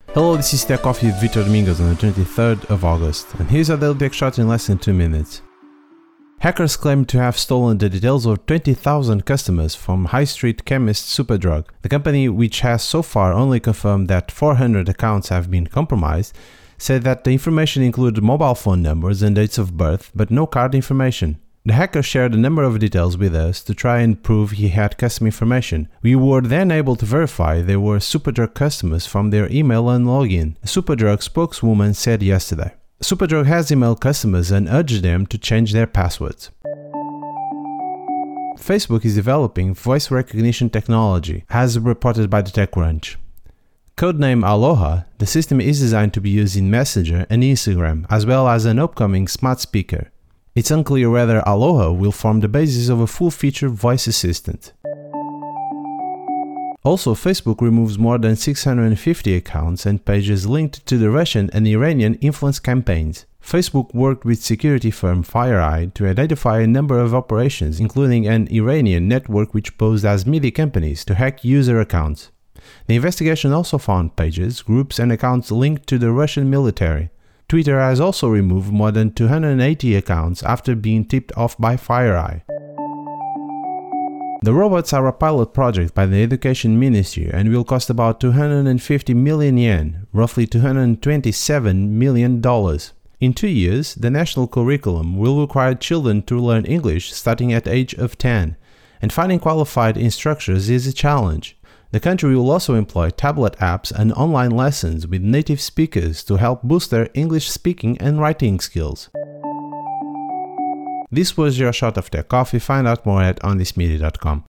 Hello, this is Tech Coffee with Vitor Domingos on the 23rd of August, and here's a daily tech shot in less than 2 minutes. Hackers claim to have stolen the details of 20,000 customers from high street chemist Superdrug. The company, which has so far only confirmed that 400 accounts have been compromised, said that the information included mobile phone numbers and dates of birth, but no card information. The hacker shared a number of details with us to try and prove he had customer information. We were then able to verify they were Superdrug customers from their email and login, a Superdrug spokeswoman said yesterday. Superdrug has emailed customers and urged them to change their passwords. Facebook is developing voice recognition technology, as reported by the TechCrunch. Codename Aloha, the system is designed to be used in Messenger and Instagram, as well as an upcoming smart speaker. It's unclear whether Aloha will form the basis of a full-featured voice assistant. Also, Facebook removes more than 650 accounts and pages linked to the Russian and Iranian influence campaigns. Facebook worked with security firm FireEye to identify a number of operations, including an Iranian network which posed as media companies to hack user accounts. The investigation also found pages, groups and accounts linked to the Russian military. Twitter has also removed more than 280 accounts after being tipped off by FireEye. The robots are a pilot project by the Education Ministry and will cost about 250 million yen, roughly $227 million. In 2 years, the national curriculum will require children to learn English starting at the age of 10, and finding qualified instructors is a challenge. The country will also employ tablet apps and online lessons with native speakers to help boost their English speaking and writing skills. This was your shot of Tech Coffee. Find out more at onthismedia.com.